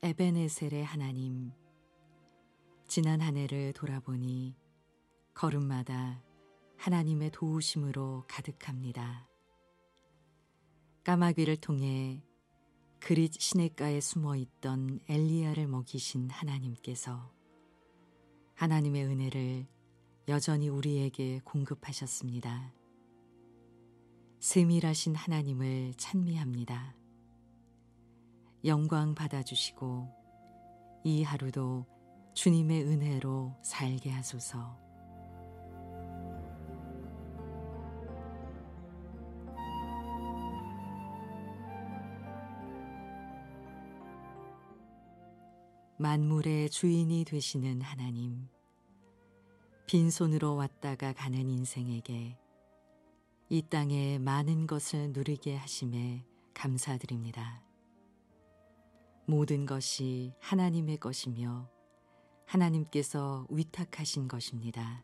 에베네셀의 하나님, 지난 한 해를 돌아보니 걸음마다 하나님의 도우심으로 가득합니다. 까마귀를 통해 그릿 시냇가에 숨어있던 엘리야를 먹이신 하나님께서 하나님의 은혜를 여전히 우리에게 공급하셨습니다. 세밀하신 하나님을 찬미합니다. 영광 받아주시고 이 하루도 주님의 은혜로 살게 하소서. 만물의 주인이 되시는 하나님, 빈손으로 왔다가 가는 인생에게 이 땅에 많은 것을 누리게 하심에 감사드립니다. 모든 것이 하나님의 것이며 하나님께서 위탁하신 것입니다.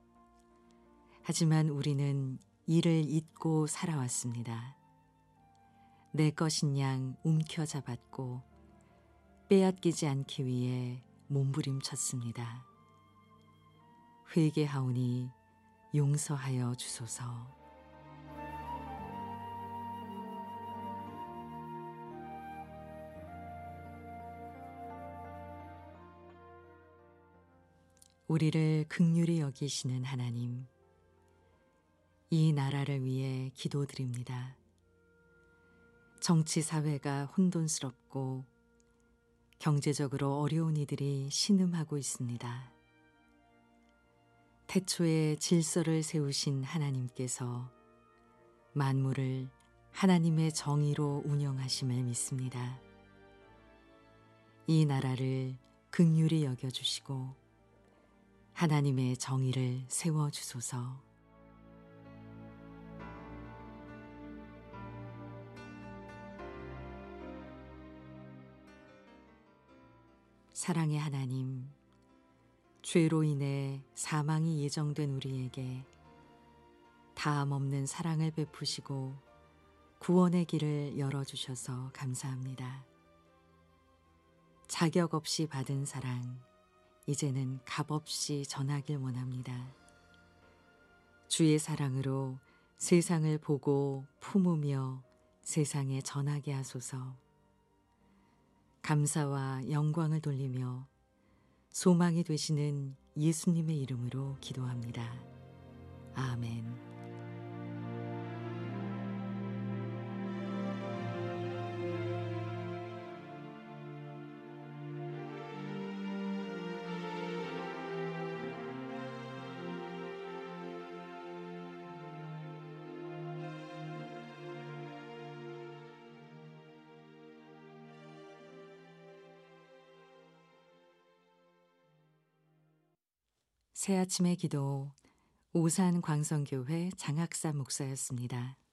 하지만 우리는 이를 잊고 살아왔습니다. 내 것인 양 움켜잡았고 빼앗기지 않기 위해 몸부림쳤습니다. 회개하오니 용서하여 주소서. 우리를 긍휼히 여기시는 하나님, 이 나라를 위해 기도드립니다. 정치 사회가 혼돈스럽고 경제적으로 어려운 이들이 신음하고 있습니다. 태초에 질서를 세우신 하나님께서 만물을 하나님의 정의로 운영하심을 믿습니다. 이 나라를 긍휼히 여겨주시고 하나님의 정의를 세워주소서. 사랑의 하나님, 죄로 인해 사망이 예정된 우리에게 다함 없는 사랑을 베푸시고 구원의 길을 열어주셔서 감사합니다. 자격 없이 받은 사랑, 이제는 값없이 전하길 원합니다. 주의 사랑으로 세상을 보고 품으며 세상에 전하게 하소서. 감사와 영광을 돌리며 소망이 되시는 예수님의 이름으로 기도합니다. 아멘. 새아침의 기도 오산 광성교회 장학사 목사였습니다.